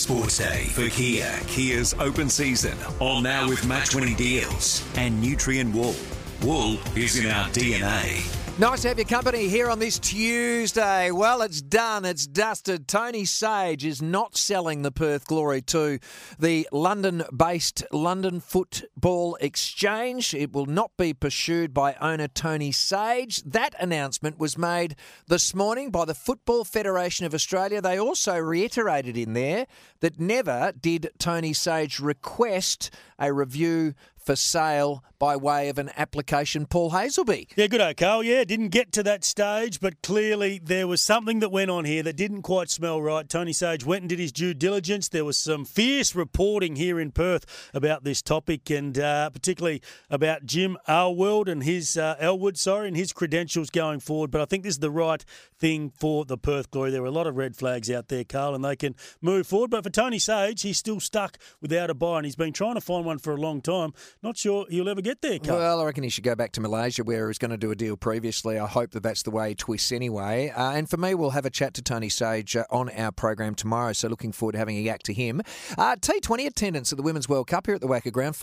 Sports Day for Kia. Kia's open season. All now with match-winning deals and Nutrien Wool. Wool is in our DNA. Nice to have your company here on this Tuesday. Well, it's done. It's dusted. Tony Sage is not selling the Perth Glory to the London-based London Football Exchange. It will not be pursued by owner Tony Sage. That announcement was made this morning by the Football Federation of Australia. They also reiterated in there that never did Tony Sage request a review for sale by way of an application. Paul Hazelby. Yeah, good day, Carl. Yeah, didn't get to that stage, but clearly there was something that went on here that didn't quite smell right. Tony Sage went and did his due diligence. There was some fierce reporting here in Perth about this topic, and particularly about Jim Elwood and his credentials going forward. But I think this is the right thing for the Perth Glory. There were a lot of red flags out there, Carl, and they can move forward. But for Tony Sage, he's still stuck without a buy, and he's been trying to find one for a long time. Not sure he'll ever get there, Carl. Well, I reckon he should go back to Malaysia where he was going to do a deal previously. I hope that that's the way he twists anyway. And for me, we'll have a chat to Tony Sage on our program tomorrow, so looking forward to having a yak to him. T20 attendance at the Women's World Cup here at the Wacker Ground,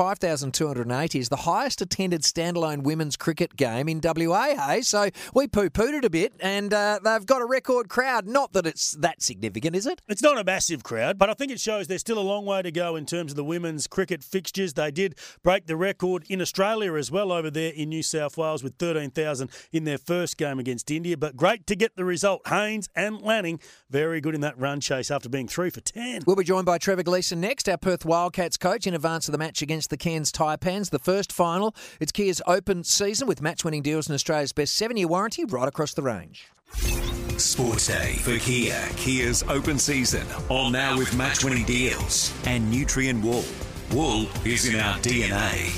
5,280 is the highest attended standalone women's cricket game in WA, hey? So we poo-pooed it a bit, and they've got a record crowd. Not that it's that significant, is it? It's not a massive crowd, but I think it shows there's still a long way to go in terms of the women's cricket fixtures. They did break the record in Australia as well over there in New South Wales with 13,000 in their first game against India. But great to get the result. Haynes and Lanning very good in that run chase after being 3 for 10. We'll be joined by Trevor Gleeson next, our Perth Wildcats coach, in advance of the match against the Cairns Taipans, the first final. It's Kia's open season with match-winning deals and Australia's best 7-year warranty right across the range. Sports Day for Kia. Kia's open season. All now with match-winning deals and Nutrien Wool. Wool is in our DNA.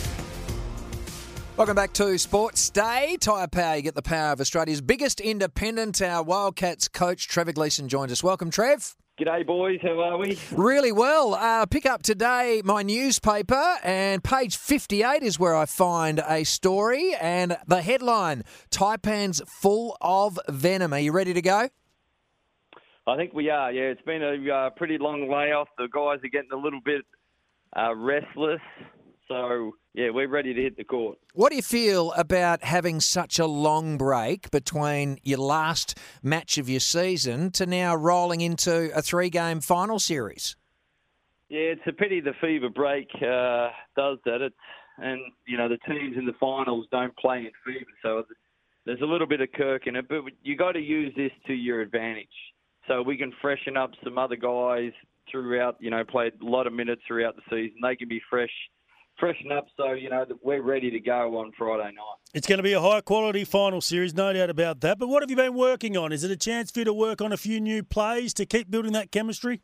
Welcome back to Sports Day. Tyre Power, you get the power of Australia's biggest independent. Our Wildcats coach, Trevor Gleeson, joined us. Welcome, Trev. G'day, boys. How are we? Really well. Pick up today my newspaper, and page 58 is where I find a story, and the headline, Taipans full of venom. Are you ready to go? I think we are, yeah. It's been a pretty long layoff. The guys are getting a little bit restless. So, yeah, we're ready to hit the court. What do you feel about having such a long break between your last match of your season to now rolling into a 3-game final series? Yeah, it's a pity the fever break does that. And, you know, the teams in the finals don't play in fever, so there's a little bit of kirk in it. But you got to use this to your advantage so we can freshen up some other guys throughout, you know, played a lot of minutes throughout the season. They can be freshen up so, you know, that we're ready to go on Friday night. It's going to be a high-quality final series, no doubt about that. But what have you been working on? Is it a chance for you to work on a few new plays to keep building that chemistry?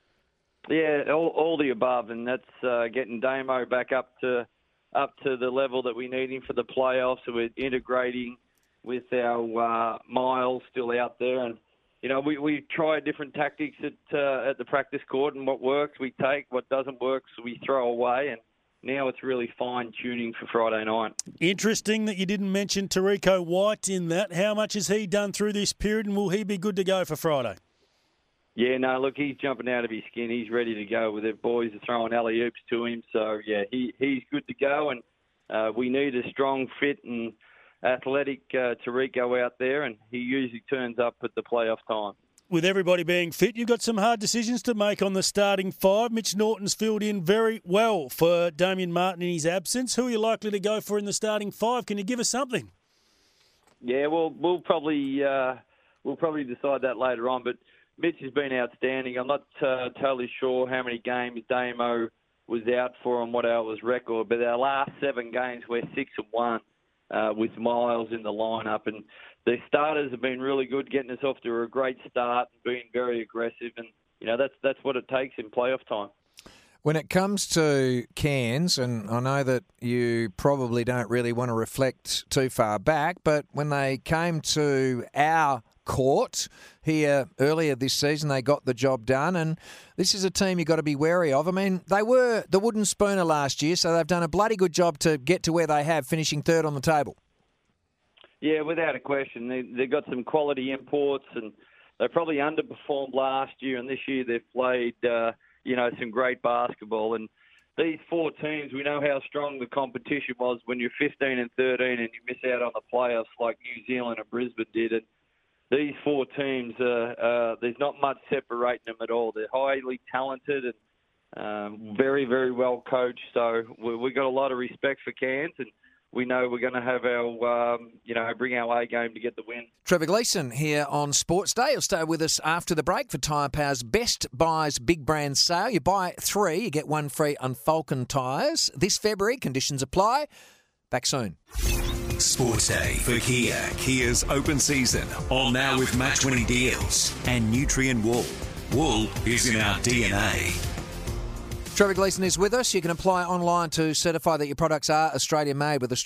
Yeah, all the above, and that's getting Damo back up to the level that we need him for the playoffs. So we're integrating with our Miles still out there. And, you know, we try different tactics at the practice court, and what works we take, what doesn't work so we throw away, and now it's really fine-tuning for Friday night. Interesting that you didn't mention Tariko White in that. How much has he done through this period, and will he be good to go for Friday? Yeah, no, look, he's jumping out of his skin. He's ready to go with it. Boys are throwing alley-oops to him. So, yeah, he's good to go, and we need a strong, fit and athletic Tariko out there, and he usually turns up at the playoff time. With everybody being fit, you've got some hard decisions to make on the starting 5. Mitch Norton's filled in very well for Damien Martin in his absence. Who are you likely to go for in the starting 5? Can you give us something? Yeah, well, we'll probably decide that later on. But Mitch has been outstanding. I'm not totally sure how many games Damo was out for and what was record, but our last 7 games we're 6-1 with Miles in the lineup, and the starters have been really good, getting us off to a great start and being very aggressive, and you know that's what it takes in playoff time. When it comes to Cairns, and I know that you probably don't really want to reflect too far back, but when they came to our court here earlier this season, they got the job done, and this is a team you've got to be wary of. I mean, they were the wooden spooner last year, so they've done a bloody good job to get to where they have, finishing 3rd on the table. Yeah, without a question. They've got some quality imports, and they probably underperformed last year, and this year they've played some great basketball. And these 4 teams, we know how strong the competition was when you're 15 and 13 and you miss out on the playoffs like New Zealand and Brisbane did. And these 4 teams, there's not much separating them at all. They're highly talented and very, very well coached. So we've got a lot of respect for Cairns, and we know we're going to have our, bring our A game to get the win. Trevor Gleeson here on Sports Day. You'll stay with us after the break for Tyre Power's Best Buys Big Brand Sale. You buy 3, you get 1 free on Falcon tyres. This February, conditions apply. Back soon. Sports Day for Kia. Kia's open season. On now with match-winning deals and Nutrien Wool. Wool is in our DNA. Trevor Gleeson is with us. You can apply online to certify that your products are Australian-made with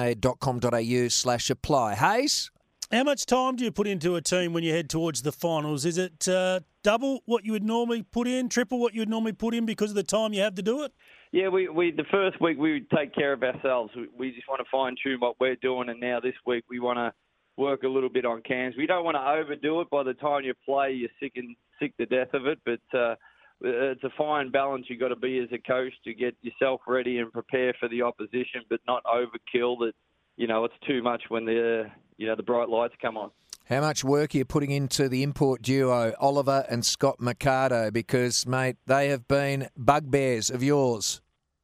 australianmade.com.au/apply. Hayes? How much time do you put into a team when you head towards the finals? Is it double what you would normally put in, triple what you would normally put in because of the time you have to do it? Yeah, we the first week we would take care of ourselves. We just want to fine-tune what we're doing, and now this week we want to work a little bit on cans. We don't want to overdo it. By the time you play, you're sick to death of it, but it's a fine balance you've got to be as a coach to get yourself ready and prepare for the opposition, but not overkill that, it's too much when the bright lights come on. How much work are you putting into the import duo, Oliver and Scott Mercado? Because, mate, they have been bugbears of yours.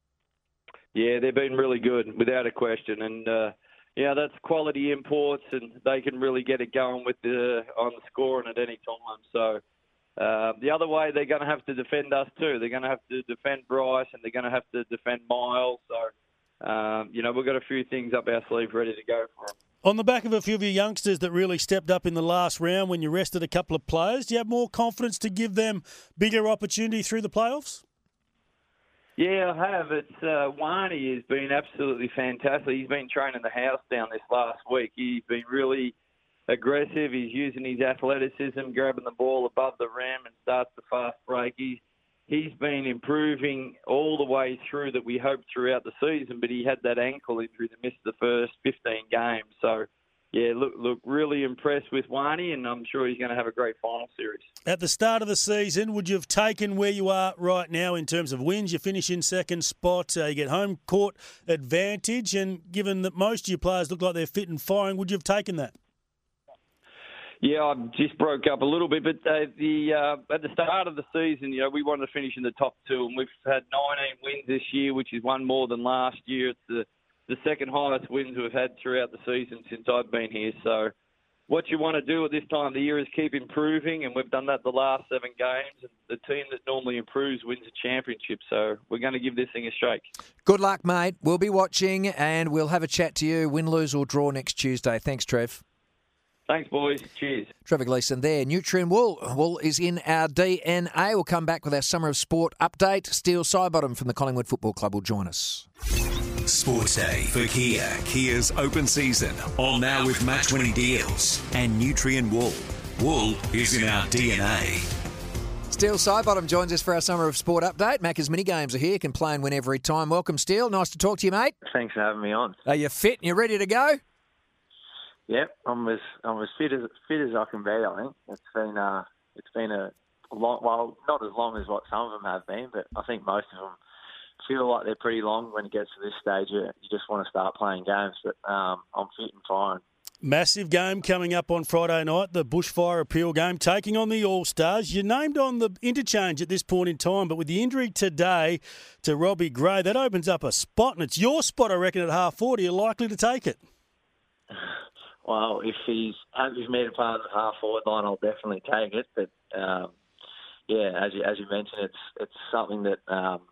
Yeah, they've been really good, without a question. And, that's quality imports, and they can really get it going on the scoring at any time. So the other way, they're going to have to defend us too. They're going to have to defend Bryce, and they're going to have to defend Miles. So, we've got a few things up our sleeve ready to go for them. On the back of a few of your youngsters that really stepped up in the last round when you rested a couple of players, do you have more confidence to give them bigger opportunity through the playoffs? Yeah, I have. It's Warney has been absolutely fantastic. He's been training the house down this last week. He's been really aggressive. He's using his athleticism, grabbing the ball above the rim and starts the fast break. He's been improving all the way through that we hoped throughout the season, but he had that ankle injury that missed the first 15 games. So, yeah, look, really impressed with Warney, and I'm sure he's going to have a great final series. At the start of the season, would you have taken where you are right now in terms of wins? You finish in second spot, you get home court advantage, and given that most of your players look like they're fit and firing, would you have taken that? Yeah, I just broke up a little bit, but at the start of the season, we wanted to finish in the top 2, and we've had 19 wins this year, which is one more than last year. It's the second highest wins we've had throughout the season since I've been here. So what you want to do at this time of the year is keep improving, and we've done that the last 7 games. And the team that normally improves wins a championship, so we're going to give this thing a shake. Good luck, mate. We'll be watching, and we'll have a chat to you, win, lose or draw next Tuesday. Thanks, Trev. Thanks, boys. Cheers. Trevor Gleeson there. Nutrien Wool. Wool is in our DNA. We'll come back with our Summer of Sport update. Steele Sidebottom from the Collingwood Football Club will join us. Sports Day for Kia. Kia's open season. On now with match-winning deals and Nutrien Wool. Wool is in our DNA. Steele Sidebottom joins us for our Summer of Sport update. Macca's mini games are here. Can play and win every time. Welcome, Steele. Nice to talk to you, mate. Thanks for having me on. Are you fit and you ready to go? Yep, I'm as fit as I can be. I think it's been a long, well, not as long as what some of them have been, but I think most of them feel like they're pretty long. When it gets to this stage, you just want to start playing games. But I'm fit and firing. Massive game coming up on Friday night, the Bushfire Appeal game, taking on the All-Stars. You're named on the interchange at this point in time, but with the injury today to Robbie Gray, that opens up a spot, and it's your spot, I reckon, at half forward. Are you likely to take it? Well, if he's made a part of the half forward line, I'll definitely take it. But as you mentioned, it's something that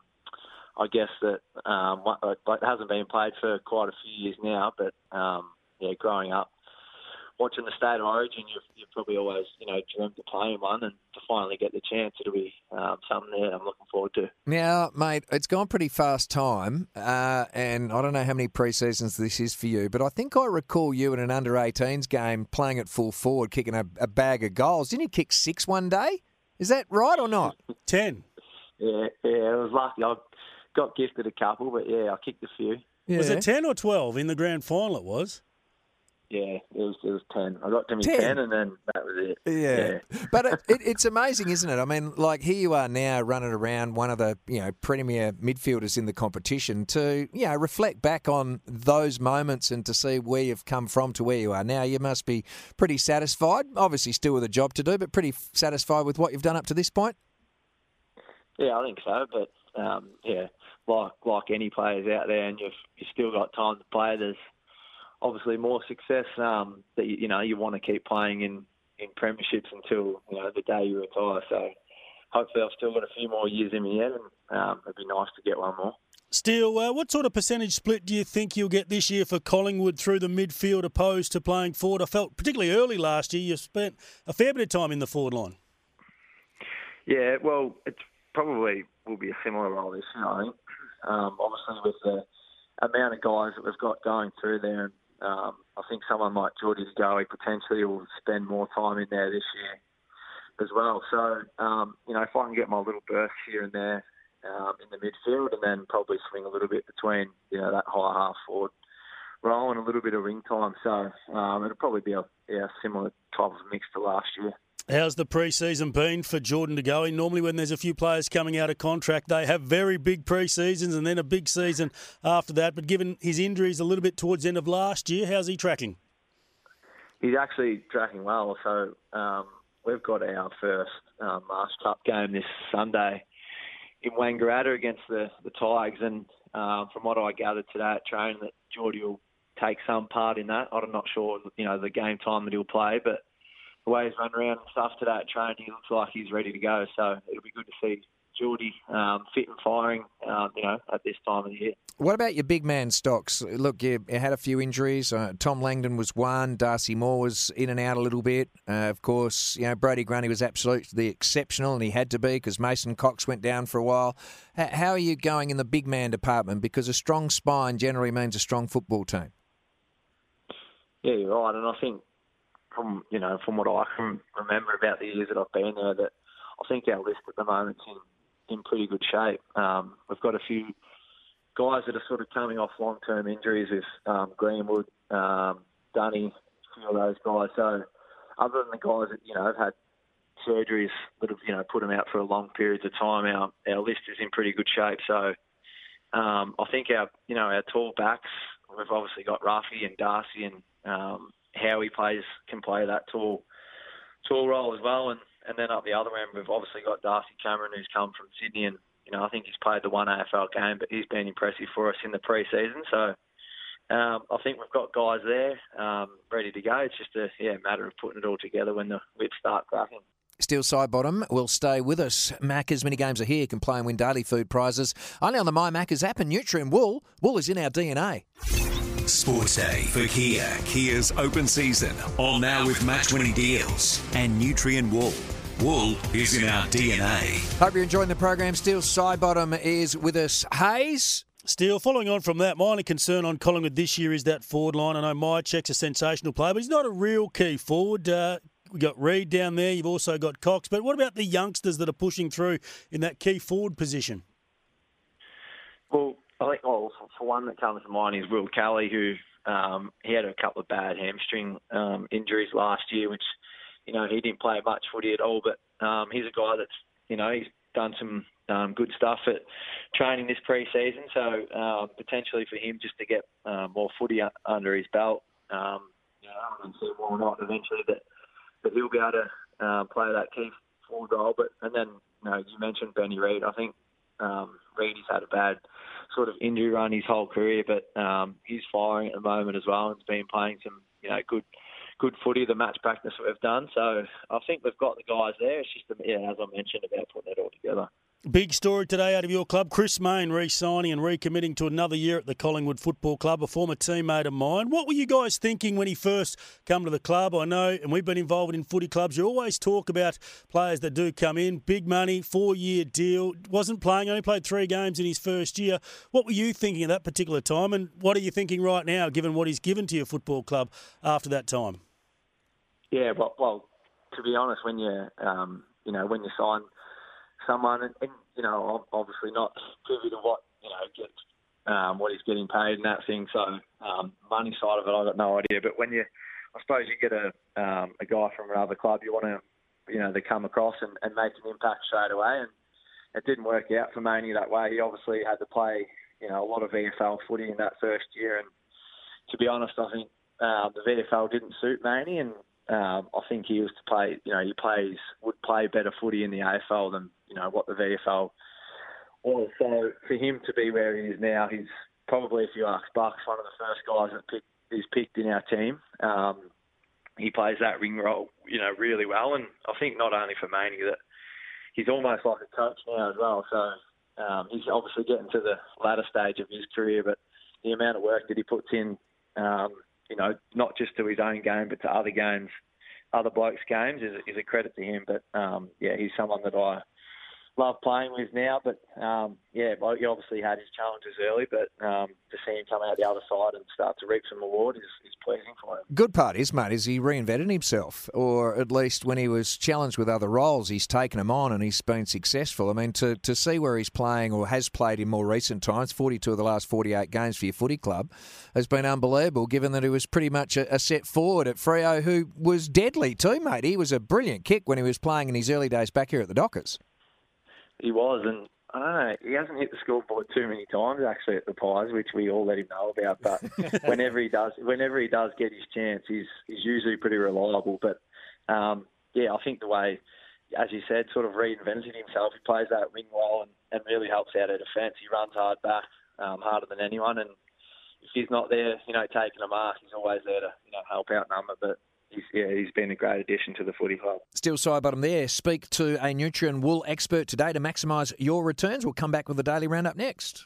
I guess that hasn't been played for quite a few years now. But growing up watching the State of Origin, you've probably always dreamt of playing one, and to finally get the chance, it'll be something that I'm looking forward to. Now, mate, it's gone pretty fast time, and I don't know how many pre-seasons this is for you, but I think I recall you in an under-18s game playing at full forward, kicking a bag of goals. Didn't you kick 6 one day? Is that right or not? 10. Yeah, it was lucky. I got gifted a couple, but I kicked a few. Yeah. Was it 10 or 12 in the grand final? It was. it was 10. I got to me 10? 10, and then that was it. Yeah. But it's amazing, isn't it? I mean, like, here you are now running around, one of the, premier midfielders in the competition, to, reflect back on those moments and to see where you've come from to where you are now. You must be pretty satisfied. Obviously still with a job to do, but pretty satisfied with what you've done up to this point? Yeah, I think so. But, like any players out there, and you've still got time to play, there's obviously more success that you want to keep playing in premierships until the day you retire. So hopefully I've still got a few more years in me yet, and it'd be nice to get one more. Steele, what sort of percentage split do you think you'll get this year for Collingwood through the midfield opposed to playing forward? I felt particularly early last year you spent a fair bit of time in the forward line. Yeah, well, it's probably will be a similar role this year, I think. Obviously with the amount of guys that we've got going through there, and I think someone like Geordie De Goey potentially will spend more time in there this year as well. So, if I can get my little bursts here and there in the midfield, and then probably swing a little bit between, that high half forward role and a little bit of ring time. So it'll probably be a similar type of mix to last year. How's the pre-season been for Jordan De Goey? Normally when there's a few players coming out of contract, they have very big pre-seasons and then a big season after that. But given his injuries a little bit towards the end of last year, how's he tracking? He's actually tracking well. So we've got our first Marsh Cup game this Sunday in Wangaratta against the Tigers. And from what I gathered today at training, that Geordie will take some part in that. I'm not sure, the game time that he'll play, but the way he's run around and stuff today at training, he looks like he's ready to go. So it'll be good to see Geordie fit and firing, at this time of the year. What about your big man stocks? Look, you had a few injuries. Tom Langdon was one. Darcy Moore was in and out a little bit. Of course, Brodie Grundy was absolutely exceptional, and he had to be because Mason Cox went down for a while. How are you going in the big man department? Because a strong spine generally means a strong football team. Yeah, you're right. And I think from what I can remember about the years that I've been there, that I think our list at the moment's in pretty good shape. We've got a few guys that are sort of coming off long-term injuries with Greenwood, Dunny, a few of those guys. So other than the guys that, have had surgeries that have, put them out for a long periods of time, our list is in pretty good shape. So I think our tall backs, we've obviously got Ruffy and Darcy and Howie can play that tall role as well. And then up the other end, we've obviously got Darcy Cameron, who's come from Sydney, and I think he's played the one AFL game, but he's been impressive for us in the pre-season. So I think we've got guys there ready to go. It's just a matter of putting it all together when the whips start cracking. Steele Sidebottom will stay with us. Macca's many games are here. You can play and win daily food prizes only on the My Macca's app, and Nutrien Wool. Wool is in our DNA. Sports Day for Kia. Kia's open season on now with match-winning deals and Nutrien Wool. Wool is in our DNA. Hope you're enjoying the program. Steele Sidebottom is with us. Hayes? Steele, following on from that, my only concern on Collingwood this year is that forward line. I know Myercheck's a sensational player, but he's not a real key forward. We've got Reid down there. You've also got Cox. But what about the youngsters that are pushing through in that key forward position? Well, I think, for one that comes to mind is Will Kelly, who he had a couple of bad hamstring injuries last year, which, he didn't play much footy at all. But he's a guy that's, he's done some good stuff at training this pre-season. So potentially for him just to get more footy under his belt, I don't see why not eventually that he'll be able to play that key forward role. And then, you mentioned Benny Reid. I think Reid has had a bad sort of injury run his whole career, but he's firing at the moment as well, and has been playing some, good footy, the match practice that we've done. So I think we've got the guys there. It's just, as I mentioned, about putting it all together. Big story today out of your club. Chris Mayne re-signing and recommitting to another year at the Collingwood Football Club, a former teammate of mine. What were you guys thinking when he first come to the club? I know, and we've been involved in footy clubs, you always talk about players that do come in, big money, 4-year deal, wasn't playing, only played 3 games in his first year. What were you thinking at that particular time, and what are you thinking right now, given what he's given to your football club after that time? Yeah, well, to be honest, when you when you sign someone, and I'm obviously not privy to what gets what he's getting paid and that thing. So money side of it, I've got no idea. But when I suppose you get a guy from another club, you want to, to come across and make an impact straight away. And it didn't work out for Maney that way. He obviously had to play, a lot of VFL footy in that first year. And to be honest, I think the VFL didn't suit Maney, and I think he was to play. Would play better footy in the AFL than what the VFL was. So for him to be where he is now, he's probably, if you ask Bucks, one of the first guys that is picked in our team. He plays that ring role, really well, and I think not only for Maney, that he's almost like a coach now as well. So he's obviously getting to the latter stage of his career, but the amount of work that he puts in, not just to his own game, but to other games, other blokes' games, is a credit to him. But, he's someone that I love playing with now. But, he obviously had his challenges early, but to see him come out the other side and start to reap some reward is pleasing for him. Good part is he reinvented himself, or at least when he was challenged with other roles, he's taken them on and he's been successful. I mean, to see where he's playing or has played in more recent times, 42 of the last 48 games for your footy club, has been unbelievable, given that he was pretty much a set forward at Freo who was deadly too, mate. He was a brilliant kick when he was playing in his early days back here at the Dockers. He was, and I don't know, he hasn't hit the scoreboard too many times actually at the Pies, which we all let him know about. But whenever he does get his chance, he's usually pretty reliable. But I think the way, as you said, sort of reinvented himself. He plays that wing well and really helps out our defence. He runs hard back, harder than anyone, and if he's not there, taking a mark, he's always there to help out number. But he's been a great addition to the footy club. Still side bottom there. Speak to a Nutrien Wool expert today to maximise your returns. We'll come back with the Daily Roundup next.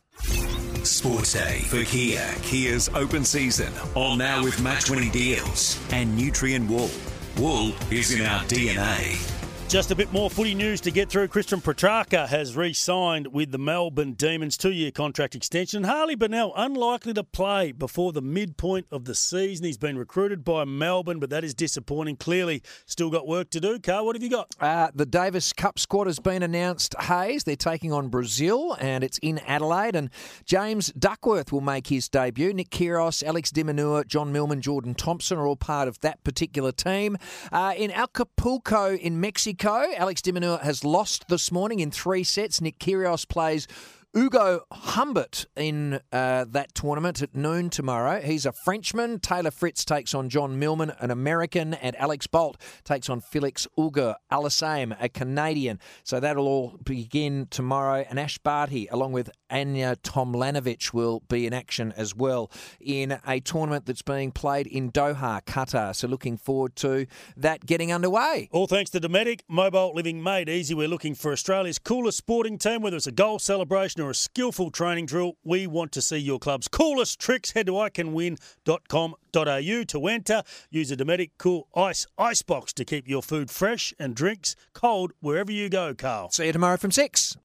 Sports Day for Kia. Kia's open season. On now with Match 20 deals and Nutrien Wool. Wool is in our DNA. Just a bit more footy news to get through. Christian Petrarca has re-signed with the Melbourne Demons, 2-year contract extension. Harley Bennell unlikely to play before the midpoint of the season. He's been recruited by Melbourne, but that is disappointing. Clearly still got work to do. Carl, what have you got? The Davis Cup squad has been announced. Hayes, they're taking on Brazil, and it's in Adelaide. And James Duckworth will make his debut. Nick Kyrgios, Alex de Minaur, John Millman, Jordan Thompson are all part of that particular team. In Acapulco in Mexico, Alex de Minaur has lost this morning in 3 sets. Nick Kyrgios plays Ugo Humbert in that tournament at noon tomorrow. He's a Frenchman. Taylor Fritz takes on John Millman, an American, and Alex Bolt takes on Felix Auger-Aliassime, a Canadian. So that'll all begin tomorrow. And Ash Barty, along with Anya Tomljanovic, will be in action as well in a tournament that's being played in Doha, Qatar. So looking forward to that getting underway. All thanks to Dometic. Mobile living made easy. We're looking for Australia's coolest sporting team, whether it's a goal celebration or a skillful training drill. We want to see your club's coolest tricks. Head to iCanWin.com.au to enter. Use a Dometic Cool Ice box to keep your food fresh and drinks cold wherever you go, Carl. See you tomorrow from 6.